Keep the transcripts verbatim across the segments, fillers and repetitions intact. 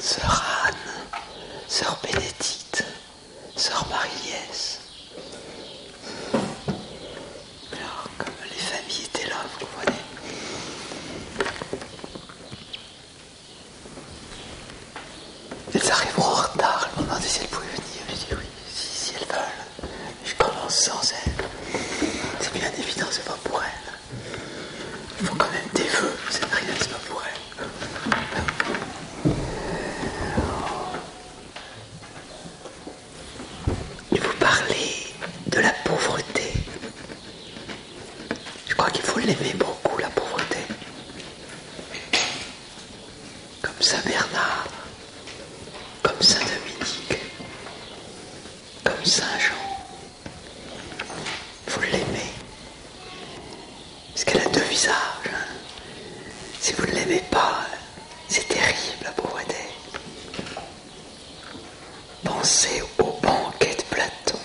sœur Anne, sœur Bénédicte, sœur Marie-Liesse. Alors, comme les familles étaient là, vous comprenez. Elles arriveront en retard, elles m'ont demandé si elles pouvaient venir. J'ai dit oui, si, si elles veulent. Mais je commence sans elles. C'est bien évident, c'est pas pour elles. Il faut quand même des vœux, c'est rien, c'est pas pour elles. Et vous parlez de la pauvreté. Je crois qu'il faut l'aimer beaucoup, la pauvreté. Comme Saint Bernard, comme Saint Dominique, comme Saint Jean. Il faut l'aimer. Parce qu'elle a deux visages. Hein. Si vous ne l'aimez pas, c'est terrible la pauvreté. Pensez au banquet de Platon.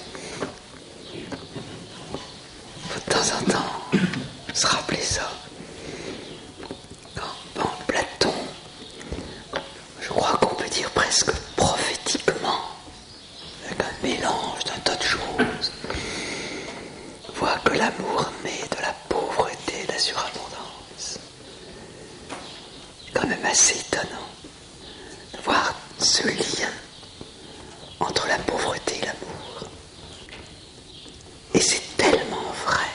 Il faut de temps en temps se rappeler ça. Quand bon, Platon, je crois qu'on peut dire presque prophétiquement, avec un mélange d'un tas de choses, voit que l'amour naît de la pauvreté et de la surabondance. C'est quand même assez étonnant de voir ce lien entre la pauvreté et l'amour. Et c'est tellement vrai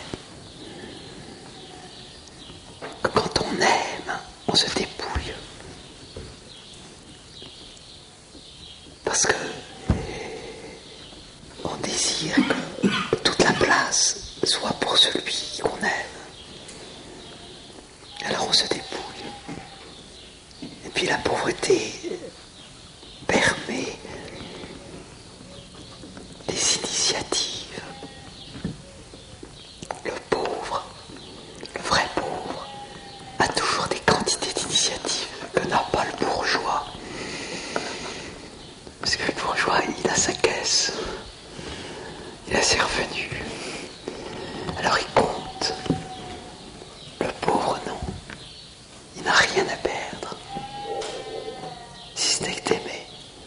que quand on aime, on se dépouille. Parce que on désire que toute la place soit pour celui qu'on aime. Alors on se dépouille. Et puis la pauvreté permet des initiatives. Le pauvre, le vrai pauvre, a toujours des quantités d'initiatives que n'a pas le bourgeois. Parce que le bourgeois, il a sa caisse, il a ses revenus. Alors il compte. Le pauvre, non. Il n'a rien à perdre, si ce n'est que d'aimer.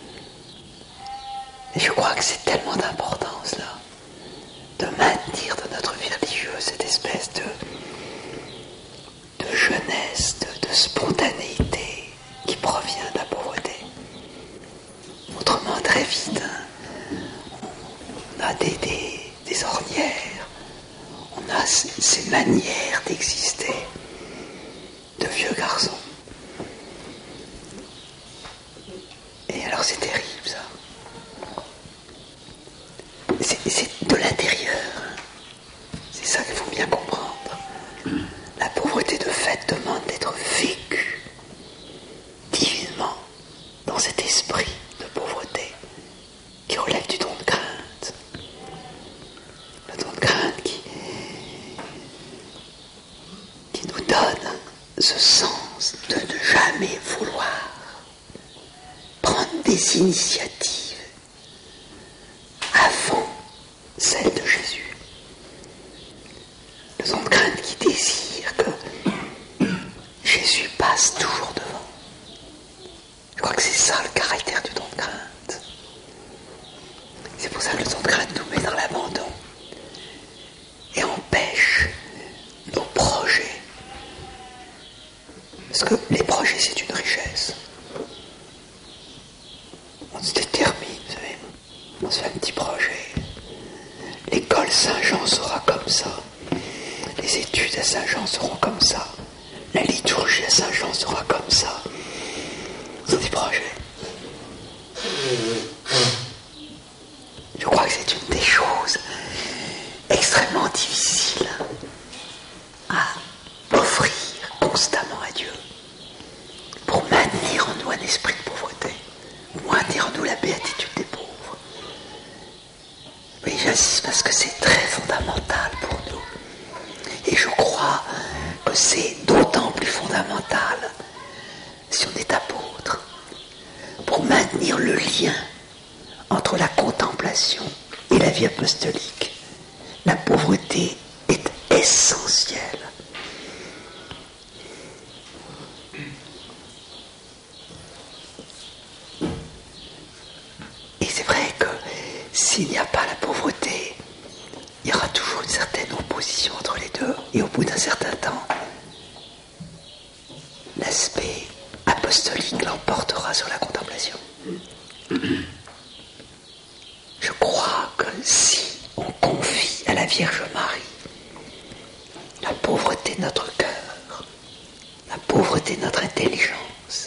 Et je crois que c'est tellement d'importance, là, de maintenir dans notre vie religieuse cette espèce de, de jeunesse, de, de spontanéité qui provient de la pauvreté. Autrement, très vite, hein, on a des, des, des ornières, on a ces, ces manières d'exister de vieux garçons. Et alors c'est terrible, ça. C'est, c'est de l'intérieur. C'est ça qu'il faut bien comprendre. La pauvreté de fait demande d'être vécue divinement dans cet esprit de pauvreté qui relève du don de crainte. Le don de crainte qui, qui nous donne ce sens de ne jamais vouloir prendre des initiatives avant celle de Jésus. Le don de crainte qui désire que Jésus passe toujours devant. Je crois que c'est ça le caractère du don de crainte. C'est pour ça que le don de crainte nous met dans l'abandon et empêche nos projets. Parce que les projets, c'est une richesse. On se détermine, vous savez, on se fait un petit projet. L'école Saint-Jean sera comme ça. Les études à Saint-Jean seront comme ça. La liturgie à Saint-Jean sera comme ça. C'est des projets. Je crois que c'est une des choses extrêmement difficiles à offrir constamment à Dieu pour maintenir en nous un esprit de pauvreté, maintenir en nous la béatitude des pauvres. Oui, j'insiste parce que c'est très fondamental pour nous. Et je crois que c'est d'autant plus fondamental si on est apôtre, pour maintenir le lien entre la contemplation et la vie apostolique. La pauvreté est essentielle. c'est vrai que s'il n'y a pas la pauvreté, il y aura toujours une certaine opposition entre les deux. Et au bout d'un certain temps, l'aspect apostolique l'emportera sur la contemplation. Je crois que si on confie à la Vierge Marie la pauvreté de notre cœur, la pauvreté de notre intelligence,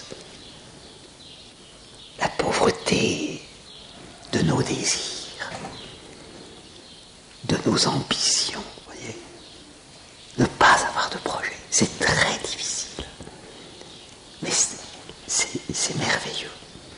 la pauvreté de nos désirs, de nos ambitions, voyez, ne pas avoir de projet, c'est très difficile, mais c'est, c'est, c'est merveilleux.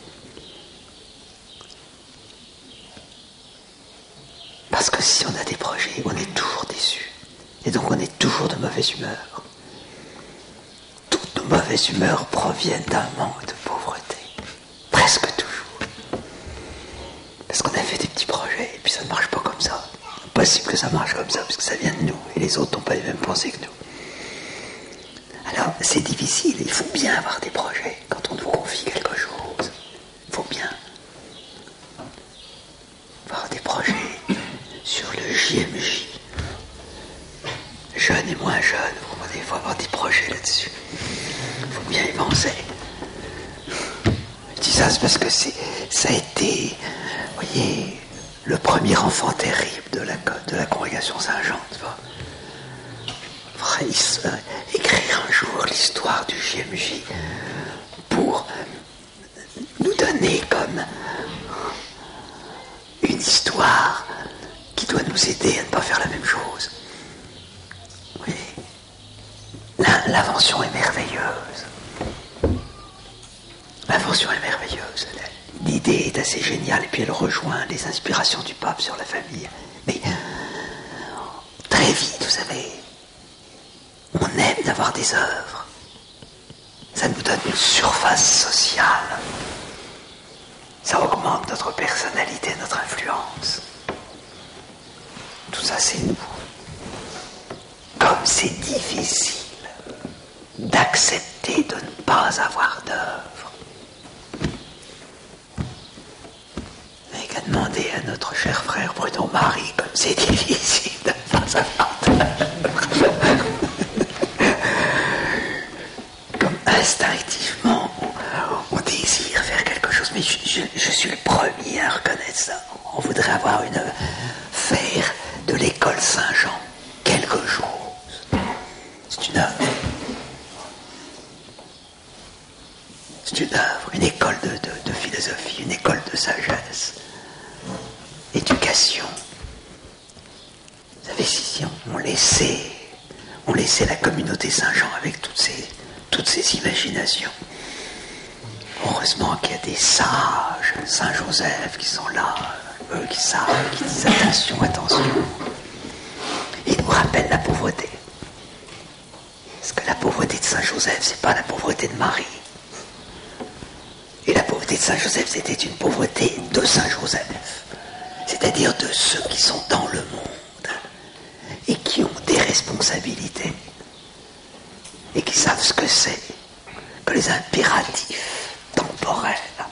Parce que si on a des projets, on est toujours déçu. Et donc on est toujours de mauvaise humeur. Toutes nos mauvaises humeurs proviennent d'un manque de pauvreté. Presque toujours. Parce qu'on a fait des petits projets et puis ça ne marche pas comme ça. Impossible que ça marche comme ça, parce que ça vient de nous. Et les autres n'ont pas les mêmes pensées que nous. Alors c'est difficile, il faut bien avoir des projets quand on nous confie quelque chose. Il faut bien avoir des projets sur le J M J. Jeunes et moins jeunes, vous comprenez, il faut avoir des projets là-dessus. Il faut bien y penser. Je dis ça, c'est parce que c'est, ça a été, vous voyez, le premier enfant terrible de la, de la congrégation Saint-Jean, tu vois. Euh, écrire un jour l'histoire du J M J pour nous donner comme une histoire qui doit nous aider à ne pas faire la même chose. Oui. L'invention est merveilleuse. L'invention est merveilleuse. L'idée est assez géniale et puis elle rejoint les inspirations du pape sur la famille. Mais très vite, vous savez, on aime d'avoir des œuvres. Ça nous donne une surface sociale. Ça augmente notre personnalité, notre influence. Tout ça, c'est nous. Comme c'est difficile d'accepter de ne pas avoir d'œuvre. Mais qu'à demander à notre cher frère Bruno Marie, comme c'est difficile de ne pas avoir d'œuvre. Comme instinctivement, on, on désire faire quelque chose. Mais je, je, je suis le premier à reconnaître ça. On voudrait avoir une... faire de l'école Saint-Jean quelque chose. C'est une œuvre. C'est une œuvre, une école de, de, de philosophie, une école de sagesse, éducation. Vous savez, si on, on laissait, on laissait la communauté Saint-Jean avec toutes ses, toutes ses imaginations. Heureusement qu'il y a des sages, Saint-Joseph, qui sont là, eux qui savent, qui disent attention, attention. Ils nous rappellent la pauvreté. Parce que la pauvreté de Saint-Joseph, c'est pas la pauvreté de Marie. Et la pauvreté de Saint-Joseph, c'était une pauvreté de Saint-Joseph. C'est-à-dire de ceux qui sont dans le monde et qui ont des responsabilités et qui savent ce que c'est que les impératifs temporels.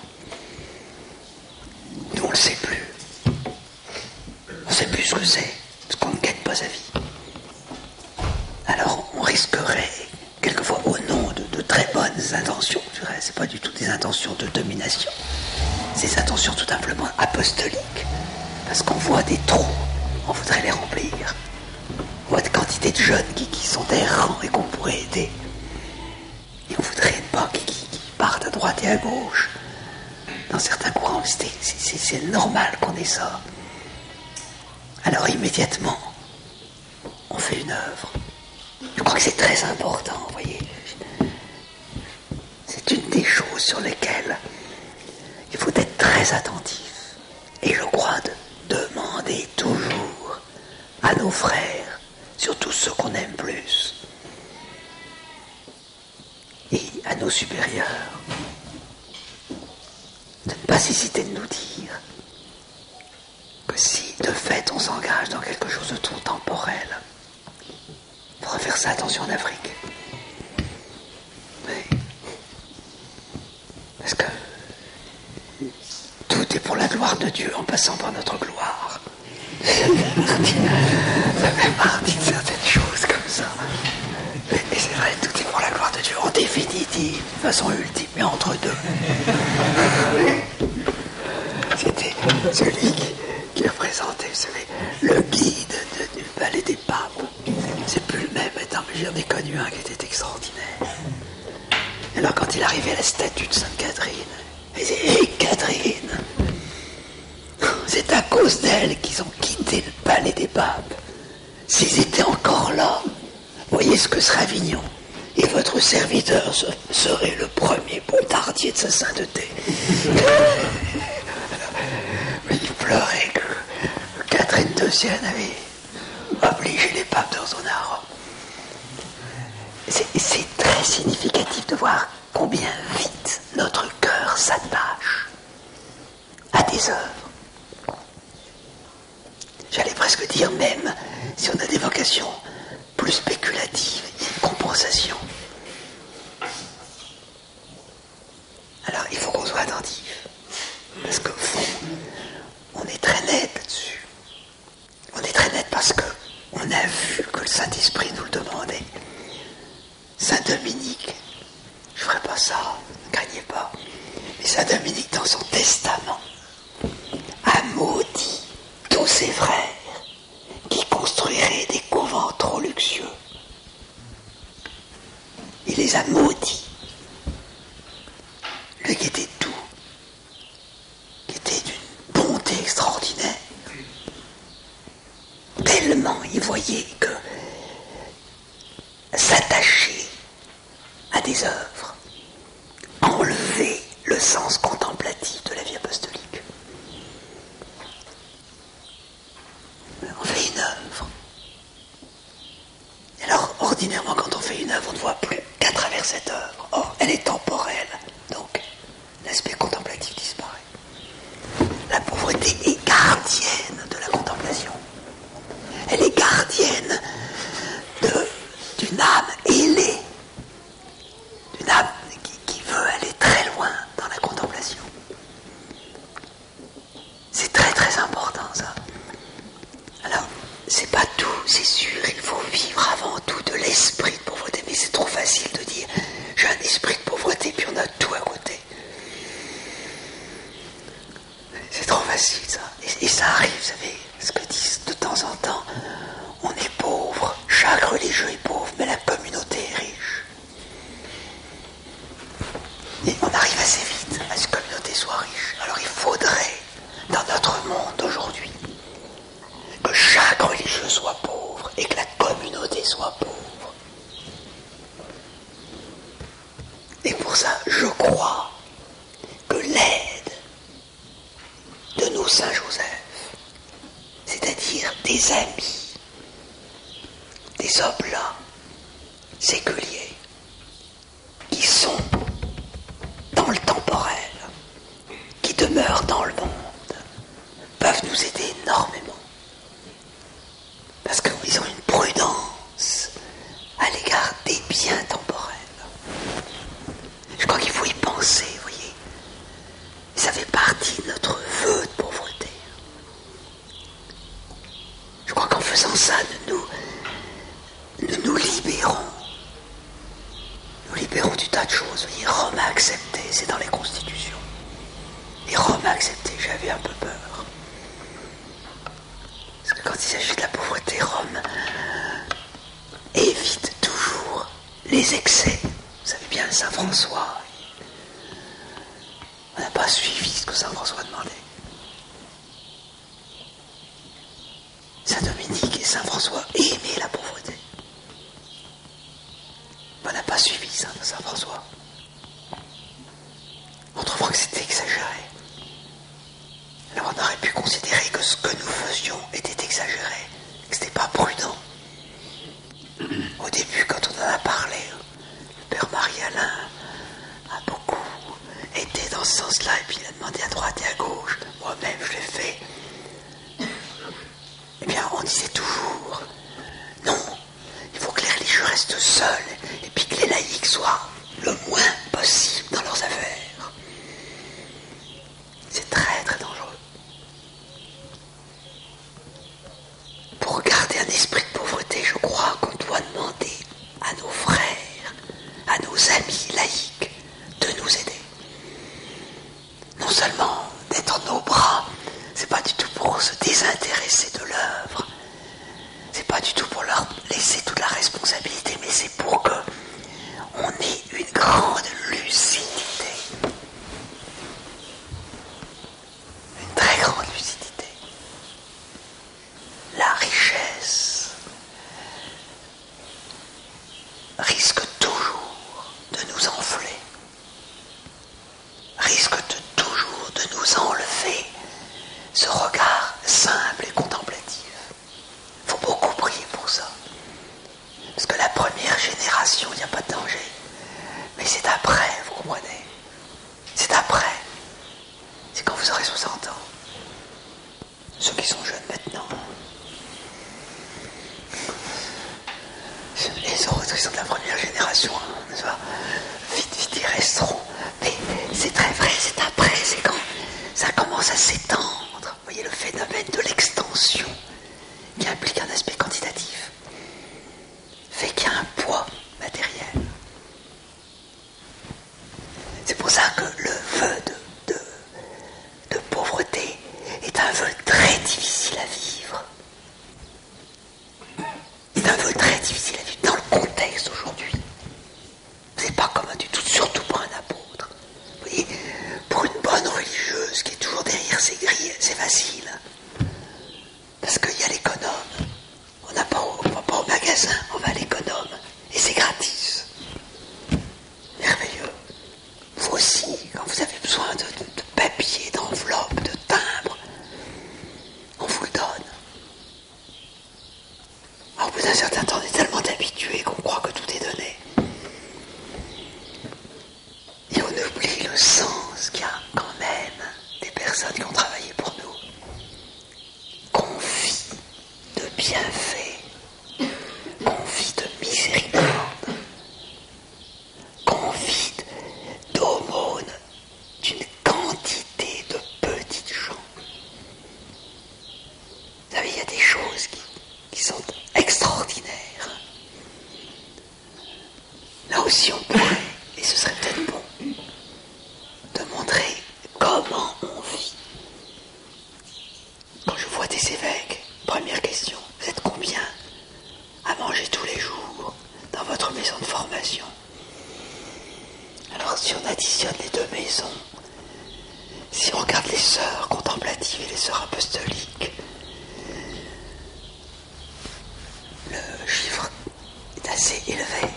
Nous, on ne le sait plus. On ne sait plus ce que c'est, parce qu'on ne gagne pas sa vie. Alors, on risquerait, quelquefois au nom de, de très bonnes intentions, je dirais, c'est pas du tout des intentions de domination, c'est des intentions tout simplement apostoliques, parce qu'on voit des trous, on voudrait les remplir. On voit des quantités de jeunes qui, qui sont errants et qu'on pourrait aider. Et on voudrait une banque qui, qui partent à droite et à gauche. Dans certains courants, c'est, c'est, c'est normal qu'on ait ça. Alors immédiatement, on fait une œuvre. Je crois que c'est très important, vous voyez. C'est une des choses sur lesquelles il faut être très attentif. Et je crois de demander toujours à nos frères, surtout ceux qu'on aime plus, et à nos supérieurs, de ne pas hésiter de nous dire que si de fait on s'engage dans quelque chose de trop temporel, il faudra faire ça attention en Afrique. Mais, parce que tout est pour la gloire de Dieu en passant par notre gloire. Ça fait partie de certaines choses comme ça. Et, et c'est vrai, tout est pour la gloire de Dieu, en définitive, de façon ultime, mais entre deux. C'était celui qui, qui représentait, vous savez, le guide de, du palais des papes. C'est plus le même, étant, mais j'en ai connu un qui était extraordinaire. Alors quand il arrivait à la statue de Sainte Catherine, il disait « Hé Catherine, c'est à cause d'elle qu'ils ont quitté le palais des papes. S'ils étaient encore là, voyez ce que serait Avignon. Et votre serviteur serait le premier bombardier de sa sainteté. » Mais il pleurait que Catherine deuxième avait obligé les papes dans son art. C'est, c'est très significatif de voir combien vite notre cœur s'attache à des œuvres. J'allais presque dire même, si on a des vocations plus spéculatives, il y a une compensation. Alors il faut qu'on soit attentif, parce qu'au fond, on est très net là-dessus. On est très net parce qu'on a vu que le Saint-Esprit nous le demandait. Saint Dominique, je ne ferai pas ça, ne craignez pas, mais Saint Dominique, dans son testament, a maudit tous ses frères qui construiraient des couvents trop luxueux. Il les a maudits. Lui qui était doux, qui était d'une bonté extraordinaire, tellement il voyait que s'attacher à des œuvres, enlever le sens contemplatif de la vie apostolique. On fait une œuvre. Alors, ordinairement, quand on fait une œuvre, on ne voit plus qu'à travers cette œuvre. Or, elle est temporelle. Donc, l'aspect contemplatif disparaît. La pauvreté est gardienne de la contemplation. Elle est gardienne de, d'une âme ailée, d'une âme qui, qui veut aller très loin dans la contemplation. C'est très très important ça. Alors, c'est pas tout, c'est sûr, il faut vivre avant tout de l'esprit de pauvreté, mais c'est trop facile de dire j'ai un esprit de pauvreté puis on a tout à côté. C'est trop facile ça. Et, et ça arrive, vous savez, ce que disent de temps en temps, on est pauvre, chaque religieux est pauvre, mais la communauté est riche. Et on arrive assez vite à ce que la communauté soit riche. Alors il faudrait, dans notre monde d'aujourd'hui, que chaque religieux soit pauvre et que la communauté soit pauvre. Et pour ça, je crois que l'aide de nos Saint Joseph, c'est-à-dire des amis, des oblats séculiers, qui sont dans le temporel, qui demeurent dans le monde, peuvent nous aider énormément. Parce qu'ils ont une prudence à l'égard des biens temporels. Je crois qu'il faut y penser, vous voyez. Ça fait partie de notre vœu de pauvreté. Je crois qu'en faisant ça, nous nous, nous libérons. Nous libérons du tas de choses. Vous voyez, Rome a accepté, c'est dans les constitutions. Et Rome a accepté, j'avais un peu peur. Parce que quand il s'agit de la pauvreté, Rome évite toujours les excès. Vous savez bien, Saint François, on n'a pas suivi ce que Saint François demandait. Saint Dominique et Saint François aimaient la pauvreté. On n'a pas suivi Saint, Saint François. On trouvera que c'était exagéré. Alors on aurait pu considérer que ce que nous faisions était exagéré, que ce n'était pas prudent. Au début, quand on en a parlé, le père Marie-Alain a beaucoup été dans ce sens-là, et puis il a demandé à droite et à gauche. Moi-même, je l'ai fait. Eh bien, on disait toujours, seulement d'être nos bras, c'est pas du tout pour se désintéresser de l'œuvre, c'est pas du tout pour leur laisser toute la responsabilité, mais c'est pour que on ait une grande lucidité, une très grande lucidité. La richesse risque toujours de nous enfler, risque de toujours de nous enlever ce regard simple et contemplatif. Il faut beaucoup prier pour ça. Parce que la première génération, il n'y a pas de danger. Mais c'est après, vous comprenez? C'est après. C'est quand vous aurez soixante ans. Ceux qui sont jeunes maintenant. Les autres, ils sont de la première génération. Hein, vite, vite, ils resteront. Mais c'est très vrai, c'est après. C'est quand ça commence à s'étendre. Vous voyez le phénomène de l'extension qui implique un aspect quantitatif. Fait qu'il y a un poids matériel. C'est pour ça que le vœu de, de, de pauvreté est un vœu très difficile à vivre. C'est un vœu très difficile à vivre dans le contexte aujourd'hui. C'est pas commun du tout, surtout pour un apôtre. Vous voyez, pour une bonne religieuse qui est toujours derrière ses grilles, c'est facile. Parce qu'il y a l'économe. On n'a pas, on va pas au magasin, on va à l'économe. Et c'est gratis. Merveilleux. Vous aussi, quand vous avez besoin de, de, de papier, d'enveloppe, de timbre, on vous le donne. Alors, au bout d'un certain temps, on est tellement habitué qu'on croit que tout est donné. Et on oublie le sens qu'il y a quand même des personnes qui ont travaillé pour nous. Qu'on vit de bienfaits, qu'on vit de miséricorde, qu'on vit d'aumône d'une quantité de petites gens. Vous savez, il y a des choses qui, qui sont extraordinaires. Là aussi, on pourrait, et ce serait peut-être bon, de montrer comment on vit. Quand je vois des évêques, première question, vous êtes combien à manger tous les jours dans votre maison de formation? Alors si on additionne les deux maisons, si on regarde les sœurs contemplatives et les sœurs apostoliques, le chiffre est assez élevé.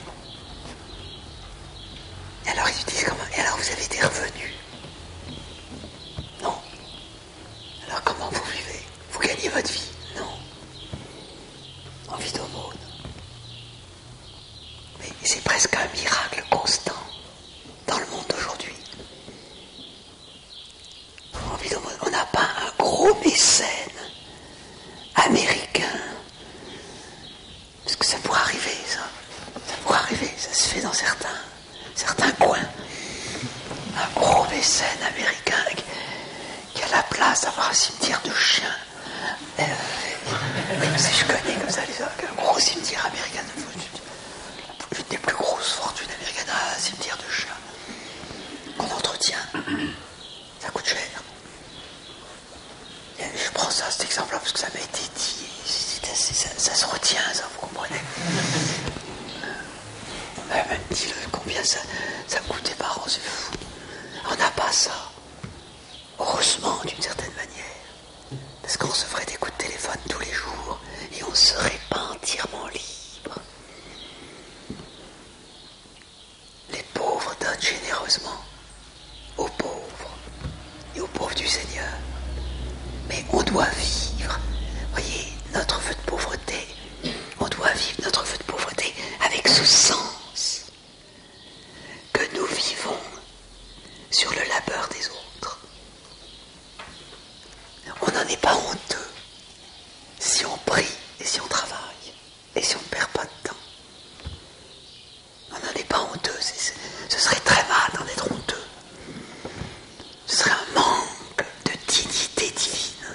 Et alors ils disent comment? Et alors vous avez des revenus? Non. Alors comment vous vivez? Vous gagnez votre vie? Non. On vit d'aumône. Mais c'est presque un miracle constant dans le monde d'aujourd'hui. On vit d'aumône. On n'a pas un gros mécène américain. Parce que ça pourrait arriver, ça. Ça pourrait arriver. Ça se fait dans certains, certains coins. Un gros mécène américain qui, qui a la place d'avoir un cimetière de chiens. Euh, oui, si je connais comme ça les un gros cimetière américain, une des plus grosses fortunes américaines, un cimetière de chiens qu'on entretient. Ça coûte cher. Et je prends ça, cet exemple-là, parce que ça m'a été dit. C'est assez, ça, ça se retient, ça, vous comprenez. On m'a même dit combien ça, ça me coûtait par an, c'est fou. On n'a pas ça. Heureusement, d'une certaine manière. Parce qu'on recevrait des coups de téléphone tous les jours et on ne serait pas entièrement libre. Les pauvres donnent généreusement aux pauvres et aux pauvres du Seigneur. Mais on doit vivre, voyez, notre vœu de pauvreté, on doit vivre notre vœu de pauvreté avec ce sens que nous vivons sur le labeur des autres. On n'en est pas honteux si on prie et si on travaille et si on ne perd pas de temps. On n'en est pas honteux, c'est, ce serait très mal d'en être honteux. Ce serait un manque de dignité divine.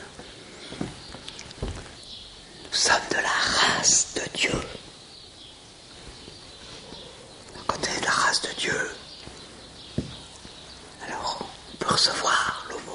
Nous sommes de la race de Dieu. Quand on est de la race de Dieu, alors on peut recevoir l'aumône.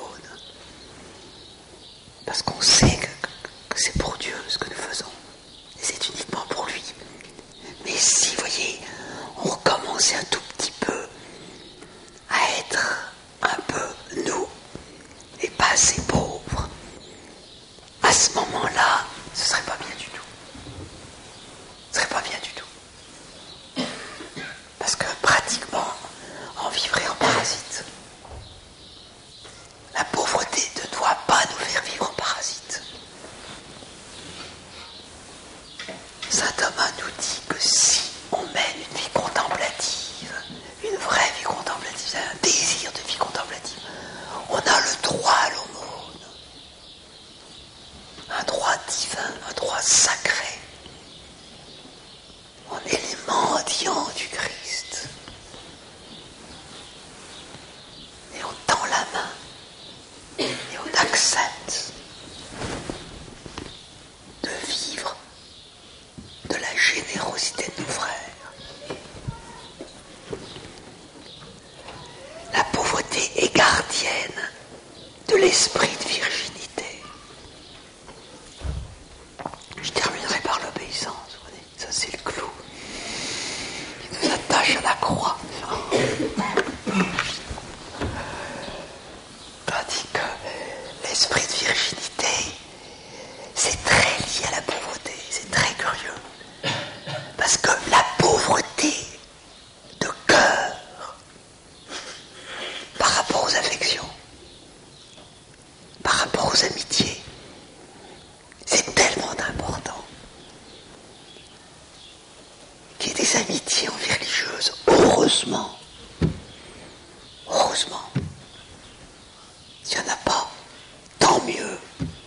parce qu'on sait que, que, que c'est pour Dieu ce que nous faisons, et c'est uniquement pour lui. Mais si, vous voyez, on recommence un tout petit peu à être un peu nous, et pas assez pauvres, à ce moment-là, ce serait pas bien du tout. Ce serait pas bien du tout. Parce que pratiquement, on vivrait en parasite. La pauvreté ne doit pas nous faire vivre en parasite. Saint Thomas nous dit que si on mène une vie contemplative, une vraie vie contemplative, un désir de vie contemplative, on a le droit à l'aumône. Un droit divin, un droit sacré. On est les mendiants du Christ. Et on tend la main. Et on accepte de vivre de la générosité de nos frères. La pauvreté est gardienne de l'esprit de virginité. Je terminerai par l'obéissance. Vous voyez, ça c'est le clou qui nous attache à la croix. Tandis que l'esprit de virginité, c'est très lié à la pauvreté. C'est très curieux. Parce que la pauvreté de cœur par rapport aux affections, par rapport aux amitiés, c'est tellement important qu'il y ait des amitiés en vie religieuse. Heureusement, heureusement, s'il n'y en a pas, tant mieux.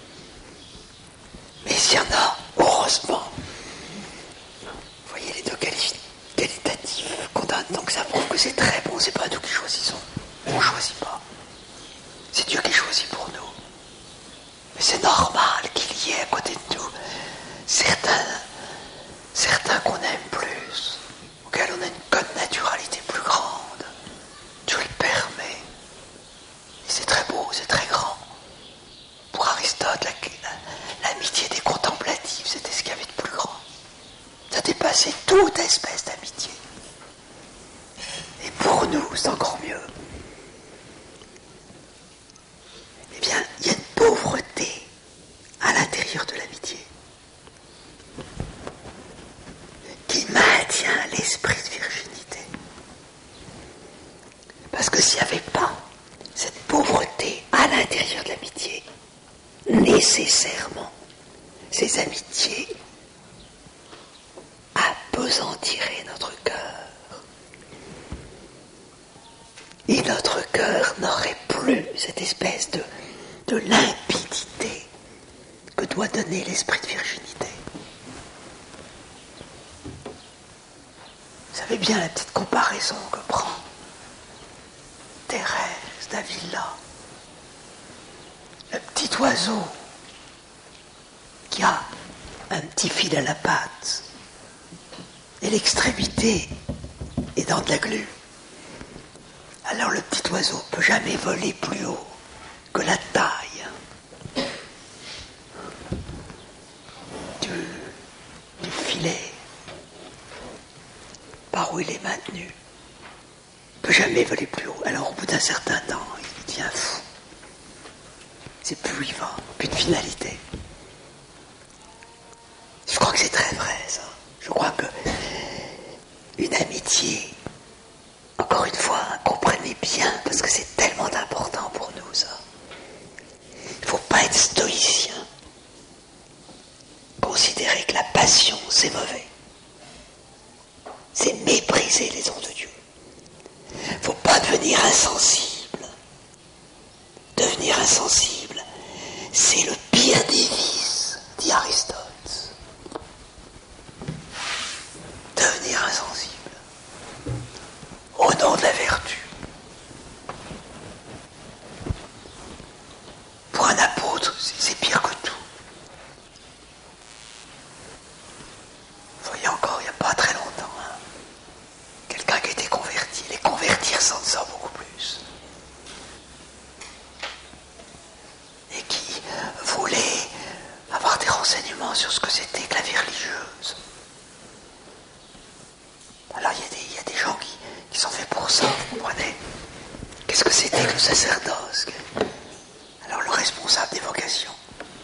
Mais s'il y en a, heureusement. Vous voyez les deux quali- qualitatifs qu'on donne, donc ça prouve que c'est très bon, c'est pas nous qui choisissons. On ne choisit pas. C'est Dieu qui choisit pour nous. Mais c'est normal qu'il y ait à côté de nous certains, certains qu'on aime plus, auxquels on a une connaturalité plus grande. Dieu le permet. Et c'est très beau, c'est très grand. Pour Aristote, la, la, l'amitié des contemplatifs, c'était ce qu'il y avait de plus grand. Ça dépassait toute espèce d'amitié. Et pour nous, c'est encore mieux. Eh bien, il y a une pauvreté à l'intérieur de l'amitié qui maintient l'esprit de virginité. Parce que s'il n'y avait pas cette pauvreté à l'intérieur de l'amitié, nécessairement, ces amitiés appesantiraient notre cœur. Et notre cœur n'aurait plus cette espèce de, de limpidité que doit donner l'esprit de virginité. Vous savez bien la petite comparaison que prend Thérèse d'Avila. Le petit oiseau qui a un petit fil à la patte et l'extrémité est dans de la glu. Alors le petit oiseau ne peut jamais voler plus haut que la taille du, du filet par où il est maintenu. Il ne peut jamais voler plus haut. Alors au bout d'un certain temps, il devient fou. C'est plus où il va, plus de finalité. Je crois que c'est très vrai ça. Je crois que une amitié, encore une fois, comprenez bien, parce que c'est tellement important pour nous ça. Il ne faut pas être stoïcien. Considérer que la passion c'est mauvais. C'est mépriser les dons de Dieu. Il ne faut pas devenir insensible. Devenir insensible, c'est le pire des vices, dit Aristote. Devenir insensible au nom de la vertu. Pour un apôtre, c'est pire que tout. Vous voyez encore, il n'y a pas très longtemps, hein, quelqu'un qui était converti. Les convertis ressentent ça beaucoup plus. Et qui voulait justement sur ce que c'était que la vie religieuse. Alors il y a des, il y a des gens qui, qui sont faits pour ça, vous comprenez? Qu'est-ce que c'était que le sacerdoce? Alors le responsable des vocations.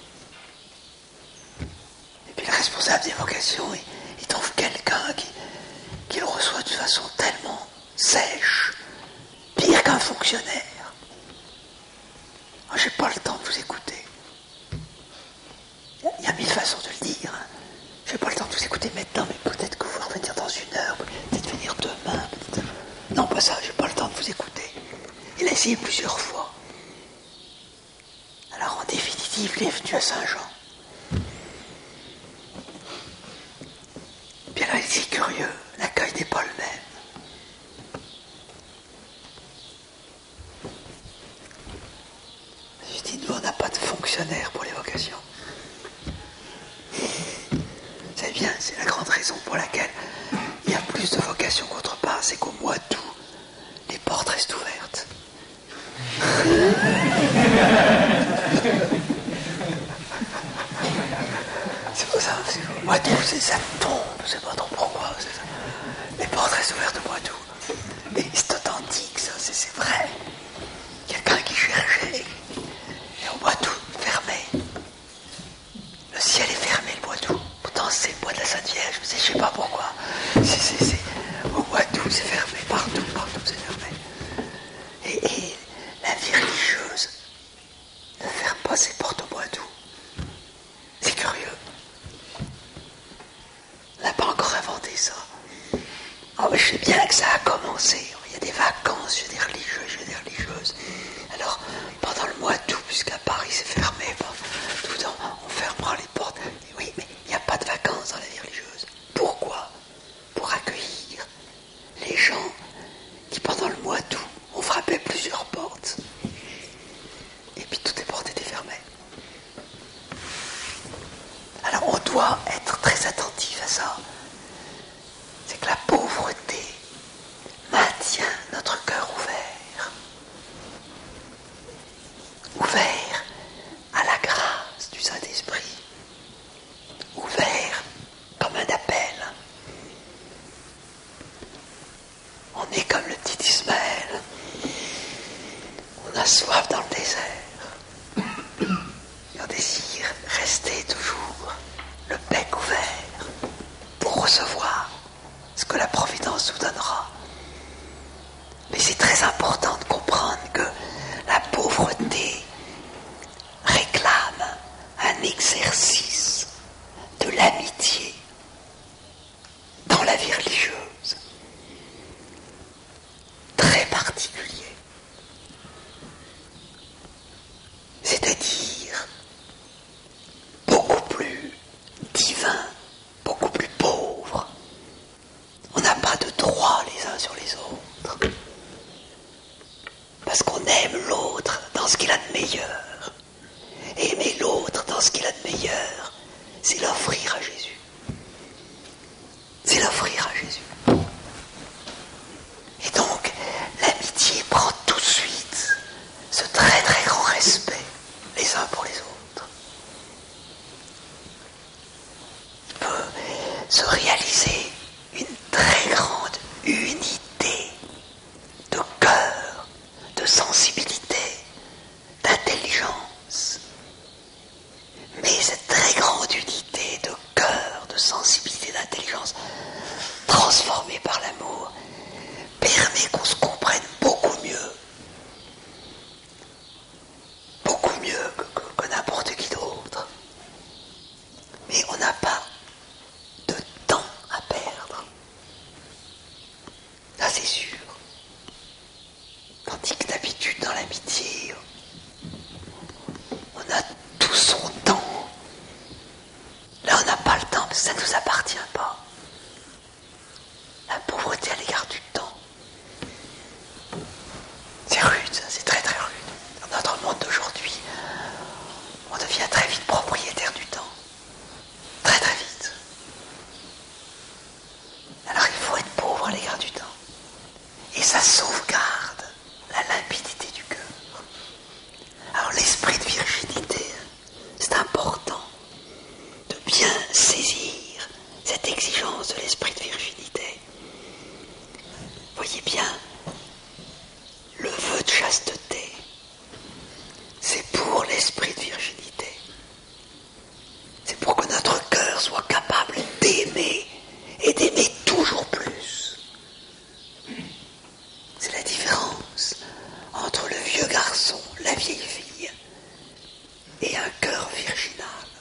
Et puis le responsable des vocations, il, il trouve quelqu'un qui, qui le reçoit de façon tellement sèche, pire qu'un fonctionnaire. Moi, j'ai pas le temps de vous écouter. Il y a mille façons de le dire. Hein. J'ai pas le temps de vous écouter maintenant, mais peut-être que vous allez revenir dans une heure, peut-être venir demain. Peut-être... Non, pas ça, j'ai pas le temps de vous écouter. Il a essayé plusieurs fois. Alors en définitive, il est venu à Saint-Jean. Puis là, il est curieux, l'accueil n'est pas le même. Je dis, nous, on n'a pas de fonctionnaire pour les vocations. C'est bien, c'est la grande raison pour laquelle il y a plus de vocations qu'autre part, c'est qu'au mois d'août, les portes restent ouvertes. C'est pour ça, c'est au mois d'août, c'est, ça tombe, je sais pas trop pourquoi, c'est ça. Les portes restent ouvertes au mois d'août. Et c'est authentique, ça, c'est, c'est vrai. Quelqu'un qui cherchait, et au mois d'août, fermé. Le ciel est fermé le mois d'août. Pourtant, c'est le mois de la Sainte Vierge, mais je sais pas pourquoi. C'est, c'est, c'est, au mois d'août, c'est fermé, partout, partout, c'est fermé. Et, et la vie religieuse ne ferme pas ses portes au mois d'août. C'est curieux. On n'a pas encore inventé ça. Oh, mais je sais bien que ça a commencé. Il y a des vacances chez des religieux, chez des religieuses. Alors, pendant le mois d'août, puisqu'à Paris c'est fermé, bon, tout le temps, on fermera les portes. Et oui, mais il n'y a pas de vacances dans la vie religieuse. Pourquoi? Pour accueillir les gens qui, pendant le mois d'août, ont frappé plusieurs portes. Et puis toutes les portes étaient fermées. Alors on doit être très attentif à ça. C'est que la pauvreté maintient notre cœur ouvert. Ouvert à la grâce du Saint-Esprit. Ouvert comme un appel. On est comme le petit Ismaël. On a soif dans le désert. Et on désire rester toujours le bec ouvert. et un cœur virginal.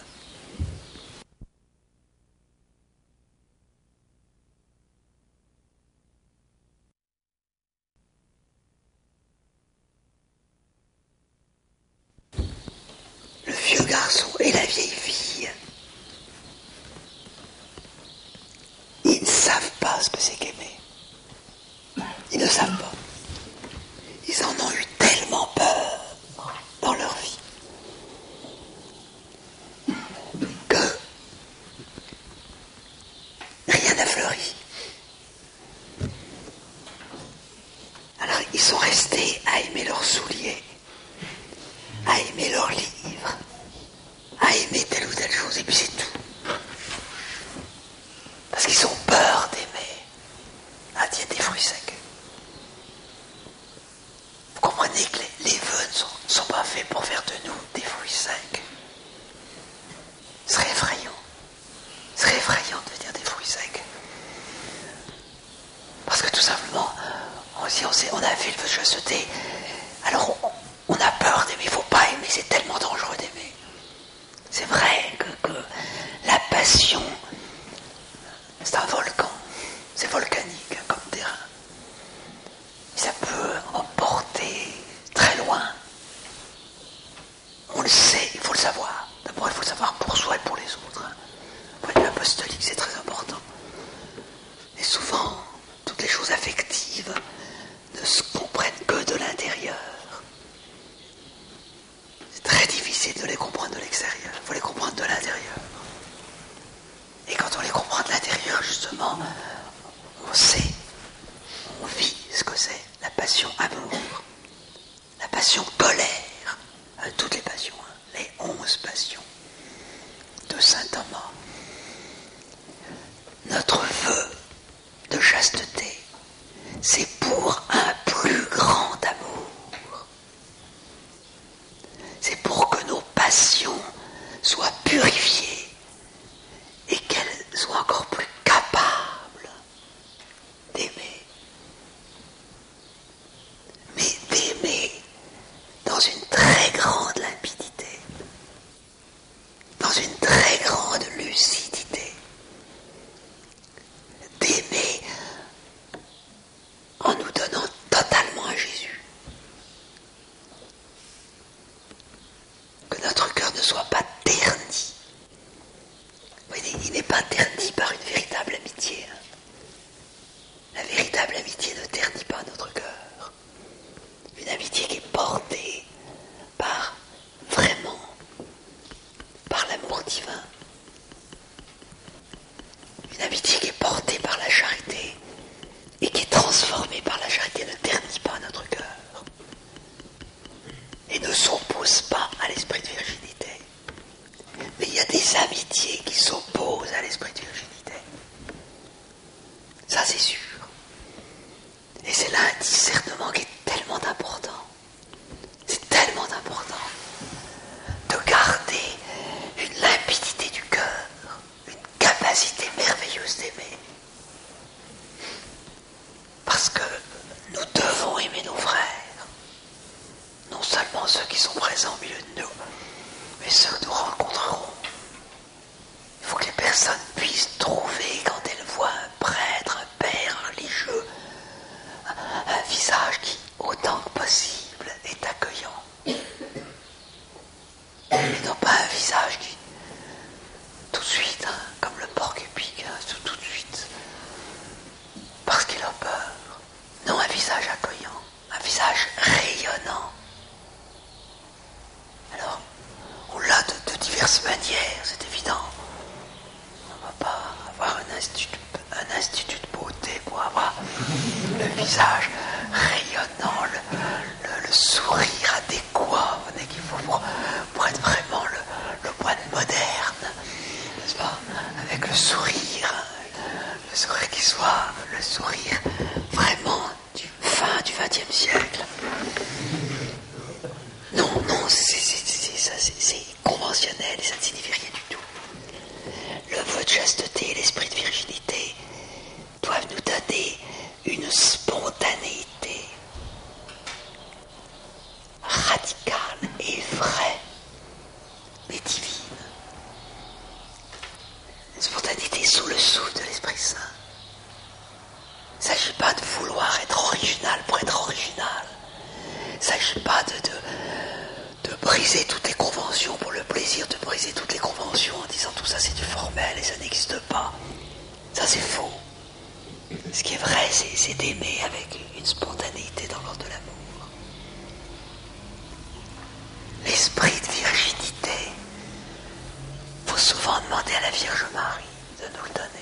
Le vieux garçon et la vieille fille, ils ne savent pas ce que c'est qu'aimer. Ils ne savent pas. Ils en ont eu tellement peur dans leur vie que rien n'a fleuri. Alors ils sont restés à aimer leurs souliers, à aimer leurs livres, à aimer telle ou telle chose, et puis c'est tout. Parce qu'ils ont peur d'aimer. Ah, il y a des fruits secs. Vous comprenez que les, les vœux ne sont, sont pas faits pour faire de nous des fruits secs. Ce serait effrayant. Ce serait effrayant de dire des fruits secs. Parce que tout simplement, on, si on, sait, on a fait le vœu de chasteté, alors on, on a peur d'aimer. Il ne faut pas aimer, c'est tellement dangereux d'aimer. C'est vrai que, que la passion, c'est un volcan. C'est volcanique hein, comme terrain. Ça peut emporter très loin. On le sait, il faut le savoir. D'abord, il faut le savoir pour soi et pour les autres. Point de vue apostolique, c'est très important. Et souvent, toutes les choses affectives ne se comprennent que de l'intérieur. C'est très difficile de les comprendre de l'extérieur. Il faut les comprendre de l'intérieur. Et quand on les comprend de l'intérieur, justement, on sait, on vit ce que c'est la passion amour, la passion colère, euh, toutes les passions, hein, les onze passions de saint Thomas. Notre vœu de chasteté, c'est pour un plus grand amour. C'est pour que nos passions soient purifiées et qu'elles soient encore plus capables d'aimer. Mais d'aimer dans une très grande limpidité, dans une très grande lucidité, d'aimer en nous donnant totalement à Jésus. Que notre cœur ne soit pas terni. Vous voyez, il n'est pas terni par une véritable amitié. Hein. La véritable amitié ne ternit pas notre cœur. Une amitié qui est portée par, vraiment, par l'amour divin. Une amitié qui est portée par la charité et qui est transformée par la charité ne ternit pas notre cœur. Et ne s'oppose pas à l'esprit de virginité. Mais il y a des amitiés qui s'opposent à l'esprit de virginité. Ça c'est sûr. Et c'est là un discernement qui est tellement important. C'est tellement important de garder une limpidité du cœur, une capacité merveilleuse d'aimer. Parce que nous devons aimer nos frères. Non seulement ceux qui sont présents au milieu de nous, mais ceux que nous rencontrerons. Il faut que les personnes puissent trouver, quand elles voient un prêtre, un père, un religieux, un, un visage qui, autant que possible, est accueillant. Et non pas un visage qui, tout de suite, hein, comme le porc-épic, hein, tout, tout de suite, parce qu'il a peur. Non, un visage accueillant, un visage rayonnant. Alors, on l'a de, de diverses manières, c'est évident. On ne va pas avoir un institut, un institut de beauté pour avoir le visage rayonnant, le, le, le sourire adéquat, vous voyez, qu'il faut pour, pour être vraiment le, le moine moderne, n'est-ce pas? Avec le sourire, le sourire qui soit le sourire vraiment du fin du vingtième siècle. Non, non, c'est, c'est, c'est, ça, c'est, c'est conventionnel et ça ne signifie rien du tout. Le vœu de chasteté et l'esprit de virginité doivent nous donner une spontanéité radicale et vraie l'Esprit Saint. Il ne s'agit pas de vouloir être original pour être original. Il ne s'agit pas de, de, de briser toutes les conventions pour le plaisir de briser toutes les conventions en disant tout ça c'est du formel et ça n'existe pas. Ça c'est faux. Ce qui est vrai, c'est, c'est d'aimer avec une spontanéité dans l'ordre de l'amour. L'esprit de virginité, il faut souvent demander à la Vierge Marie de nous le donner.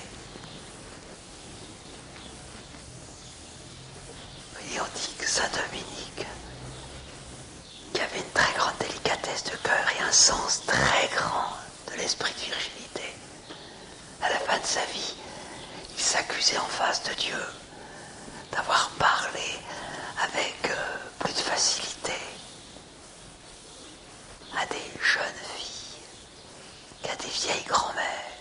Et on dit que Saint Dominique, qui avait une très grande délicatesse de cœur et un sens très grand de l'esprit de virginité, à la fin de sa vie, il s'accusait en face de Dieu d'avoir parlé avec euh, plus de facilité à des jeunes filles qu'à des vieilles grand-mères.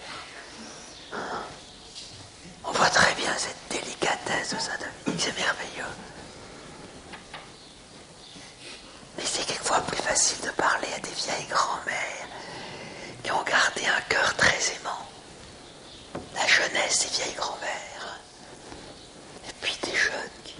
On voit très bien cette délicatesse de Saint Dominique, c'est merveilleux. Mais c'est quelquefois plus facile de parler à des vieilles grand-mères qui ont gardé un cœur très aimant. La jeunesse des vieilles grand-mères. Et puis des jeunes qui...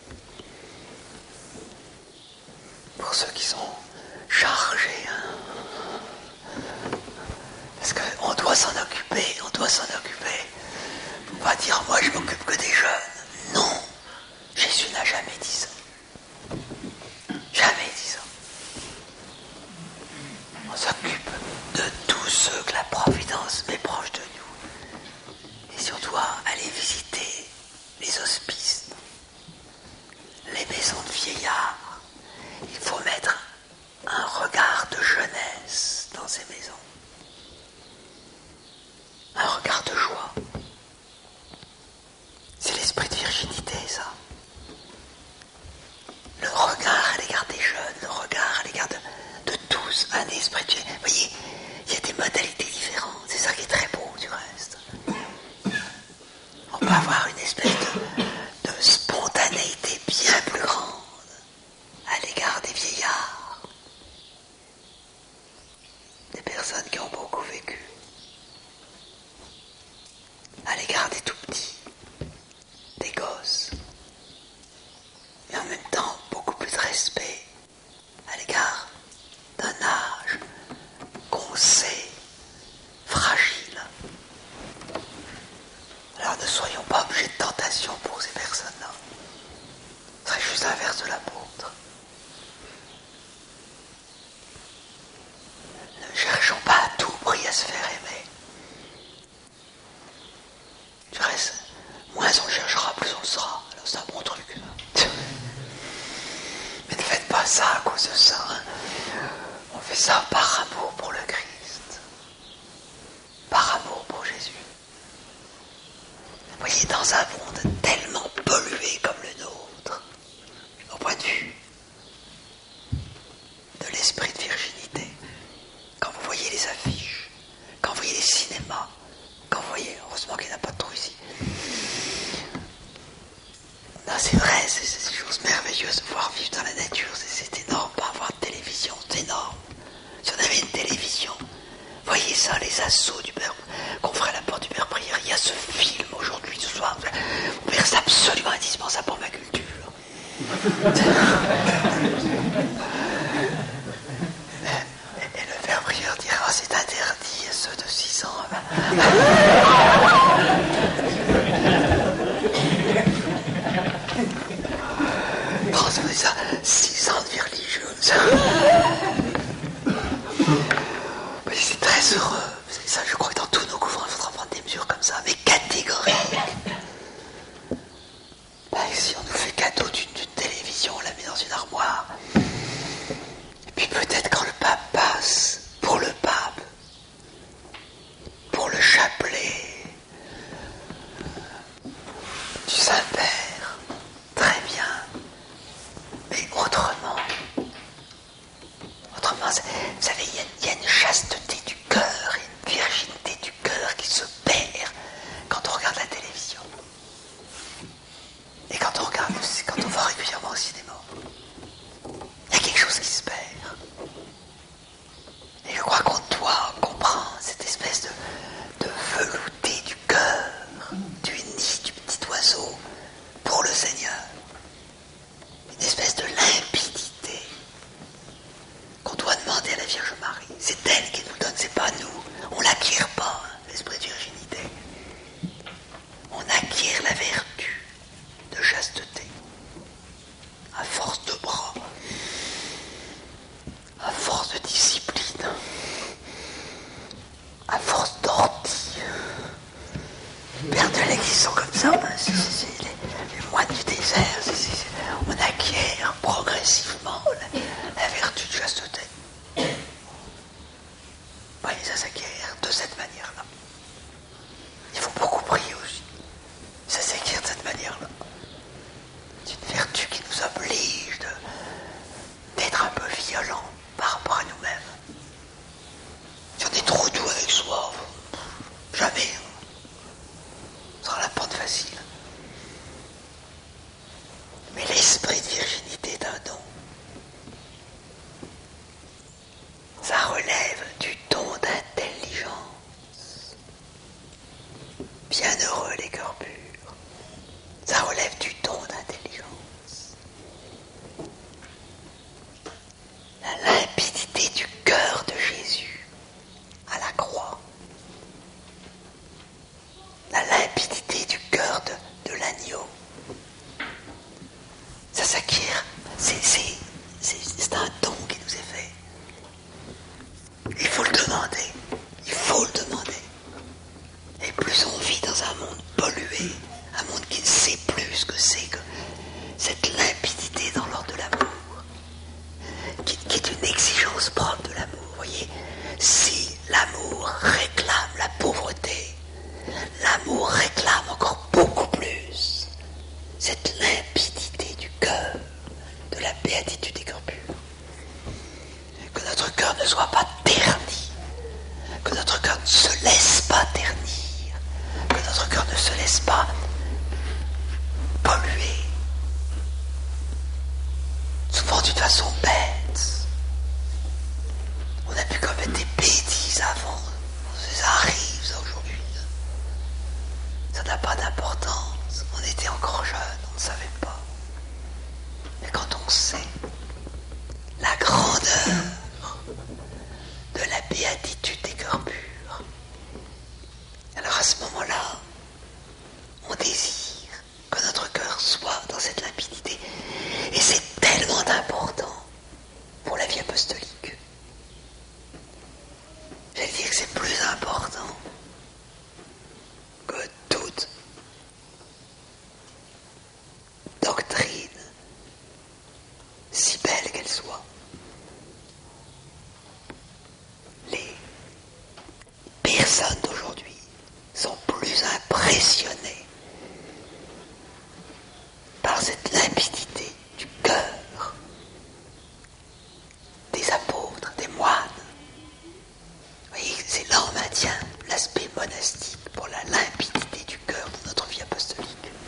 Pour ceux qui sont chargés. Hein. Parce qu'on doit s'en occuper, on doit s'en occuper. Faut pas dire moi je m'occupe que des jeunes. Non, Jésus n'a jamais dit ça. Jamais dit ça. On s'occupe de tous ceux que la Providence met proche de nous. Et si on doit aller visiter les hospices, les maisons de vieillards, il faut mettre un regard de jeunesse dans ces maisons. Un regard de joie. C'est l'esprit de virginité, ça. Le regard à l'égard des jeunes, le regard à l'égard de, de tous, un esprit de... Vous voyez, il y a des modalités différentes, c'est ça qui est très beau du reste. On peut avoir une espèce de, de spontanéité bien plus grande à l'égard des vieillards, des personnes qui ont beaucoup vécu, à l'égard des tout-petits, des gosses, et en même temps beaucoup plus de respect à l'égard d'un âge qu'on sait fragile. Alors ne soyons pas objets de tentation pour ces personnes-là. Ce serait juste l'inverse de l'apôtre. Ne cherchons pas à tout prix à se faire aimer. Du reste, moins on cherchera, plus on sera. Alors c'est un bon truc. Mais ne faites pas ça à cause de ça. Hein. On fait ça par amour pour le Christ. Par amour pour Jésus. Vous voyez, dans un monde tellement pollué comme le nôtre, au point de vue de l'esprit de virginité, quand vous voyez les affiches, quand vous voyez les cinémas, quand vous voyez, heureusement qu'il n'y en a pas trop ici. Non, c'est vrai, c'est, c'est une chose merveilleuse de pouvoir vivre dans la nature, c'est, c'est énorme, pas avoir de télévision, c'est énorme. Si on avait une télévision, voyez ça, les assauts du père, qu'on ferait à la porte du père prière, il y a ce film aujourd'hui, ce soir, mon père, c'est absolument indispensable pour ma culture. et, et le père prieur dira, oh, c'est interdit à ceux de six ans. Transformer ça, six ans de vie religieuse. Mais c'est très heureux. C'est ça, je crois que dans tous nos couvrants, il faudra prendre des mesures comme ça, mais catégoriques. Ben, si on nous fait cadeau d'une, d'une télévision, on la met dans une armoire. Et puis peut-être quand le pape passe, pour le pape, pour le chapelet, Vierge Marie. C'est elle qui nous donne, c'est pas nous. On l'acquiert pas, hein, l'esprit de virginité. On acquiert la vertu de chasteté à force de bras, à force de discipline, à force d'ortie. Les pères de l'Église sont comme ça, hein, c'est, c'est, c'est les, les moines du désert. C'est, c'est, c'est, on acquiert progressivement la, la vertu de chasteté. Oui, ça s'acquiert de cette manière-là. Il faut beaucoup prier aussi. Ça s'acquiert de cette manière-là. C'est une vertu qui nous oblige de, d'être un peu violent par rapport à nous-mêmes. Si on est trop doux avec soi, jamais. On sera la pente facile. Mais l'esprit de virginité est un don. Ça relève du don d'intelligence. Bienheureux les cœurs purs. Ça relève du don d'intelligence. La limpidité du cœur de Jésus à la croix. La limpidité du cœur de, de l'agneau. Ça s'acquiert. C'est, c'est, c'est, c'est un don qui nous est fait. Il faut le demander. Il faut le demander. Et plus on vit dans un monde pollué, un monde qui ne sait plus ce que c'est que cette limpidité dans l'ordre de l'amour, qui, qui est une exigence propre de l'amour. Vous voyez, si l'amour réclame la pauvreté, l'amour réclame encore beaucoup plus cette limpidité du cœur, de la béatitude des cœurs purs. Que notre cœur ne soit pas terni, que notre cœur ne se laisse pas ternir, que notre cœur ne se laisse pas polluer, souvent d'une façon bête. On a pu commettre des bêtises avant, ça arrive ça aujourd'hui. Ça n'a pas d'importance, on était encore jeunes, on ne savait pas. Mais quand on sait la grandeur de la béatitude des cœurs purs, alors à ce moment-là, on désire que notre cœur soit dans cette limpidité. Et c'est tellement important pour la vie apostolique. J'allais dire que c'est plus important que toute doctrine, si belle qu'elle soit. Les personnes d'aujourd'hui sont plus impressionnées par cette limpidité du cœur des apôtres, des moines. Vous voyez, c'est là on maintient l'aspect monastique pour la limpidité du cœur de notre vie apostolique.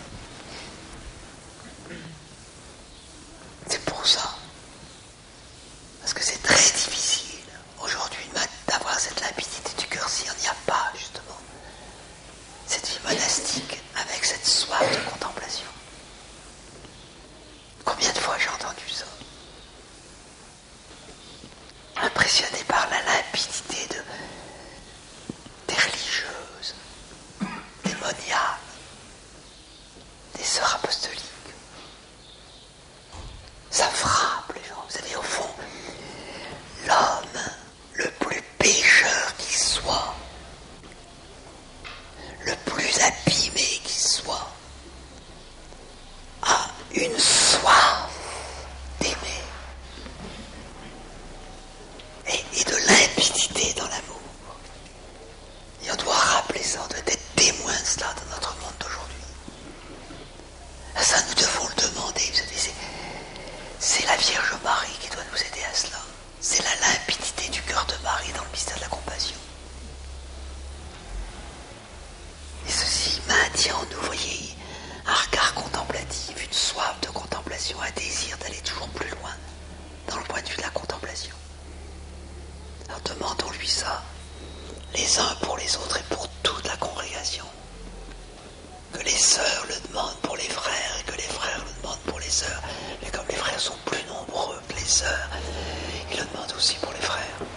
C'est pour ça. Parce que c'est très difficile aujourd'hui d'avoir cette limpidité du cœur si on n'y a pas justement cette vie monastique avec cette soif de contemplation. Combien de fois j'ai entendu ça? Impressionné par la limpidité de, des religieuses, des moniales, des sœurs apostoliques. Ça frappe les gens. C'est-à-dire au fond, l'homme le plus pécheur qui soit, le plus abîmé qui soit, a une soif d'aimer et, et de limpidité dans l'amour. Et on doit rappeler ça, on doit être témoin de cela dans notre monde d'aujourd'hui. Ça, nous devons le demander. Vous savez, c'est, c'est la Vierge Marie qui doit nous aider à cela. C'est la limpidité du cœur de Marie dans le mystère de la compassion. Et ceci maintient en nous, voyez, un regard contemplatif, une soif de contemplation, un désir d'aller toujours plus loin dans le point de vue de la contemplation. Alors demandons-lui ça, les uns pour les autres et pour toute la congrégation. Que les sœurs le demandent pour les frères et que les frères le demandent pour les sœurs. Mais comme les frères sont plus nombreux que les sœurs, ils le demandent aussi pour les frères.